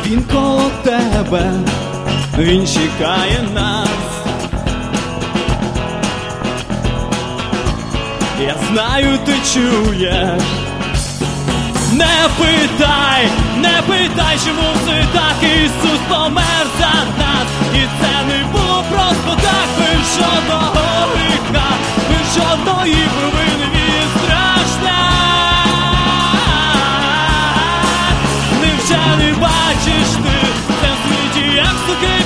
Він коло тебе, він чекає нас. Я знаю, ти чуєш. Не питай, чому все так. Ісус помер за нас. І це не було просто так. Без жодного гріха, без жодної провини. Він страшна. Невже не бачиш ти це в світі, як суки?